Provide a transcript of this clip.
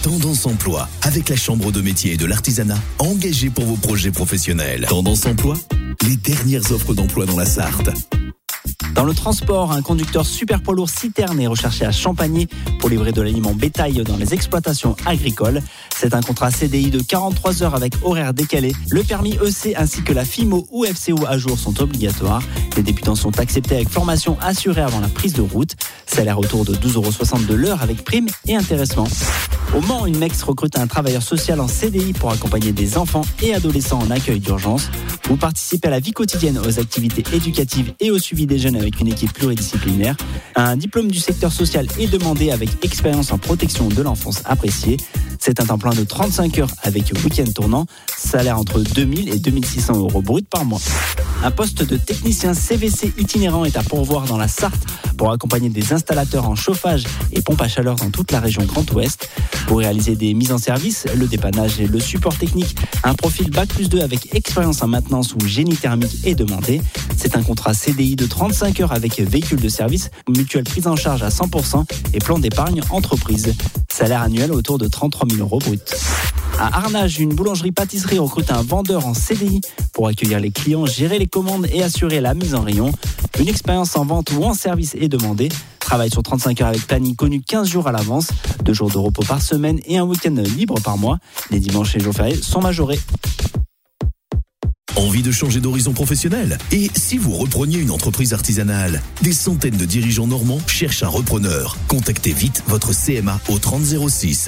Tendance Emploi, avec la Chambre de métier et de l'artisanat, engagée pour vos projets professionnels. Tendance Emploi, les dernières offres d'emploi dans la Sarthe. Dans le transport, un conducteur super poids lourd citerne est recherché à Champagny pour livrer de l'aliment bétail dans les exploitations agricoles. C'est un contrat CDI de 43 heures avec horaire décalé. Le permis EC ainsi que la FIMO ou FCO à jour sont obligatoires. Les débutants sont acceptés avec formation assurée avant la prise de route. Salaire autour de 12,60 € de l'heure avec prime et intéressement. Au Mans, une MEX recrute un travailleur social en CDI pour accompagner des enfants et adolescents en accueil d'urgence. Vous participez à la vie quotidienne, aux activités éducatives et au suivi des jeunes avec une équipe pluridisciplinaire. Un diplôme du secteur social est demandé avec expérience en protection de l'enfance appréciée. C'est un temps plein de 35 heures avec week-end tournant. Salaire entre 2000 et 2600 € brut par mois. Un poste de technicien CVC itinérant est à pourvoir dans la Sarthe pour accompagner des installateurs en chauffage et pompe à chaleur dans toute la région Grand Ouest. Pour réaliser des mises en service, le dépannage et le support technique, un profil Bac+2 avec expérience en maintenance ou génie thermique est demandé. C'est un contrat CDI de 35 heures avec véhicule de service, mutuelle prise en charge à 100% et plan d'épargne entreprise. Salaire annuel autour de 33 000 € brut. À Arnage, une boulangerie-pâtisserie recrute un vendeur en CDI pour accueillir les clients, gérer les commandes et assurer la mise en rayon. Une expérience en vente ou en service est demandée. Travail sur 35 heures avec planning connu 15 jours à l'avance, 2 jours de repos par semaine et un week-end libre par mois. Les dimanches et jours fériés sont majorés. Envie de changer d'horizon professionnel? Et si vous repreniez une entreprise artisanale? Des centaines de dirigeants normands cherchent un repreneur. Contactez vite votre CMA au 30 06.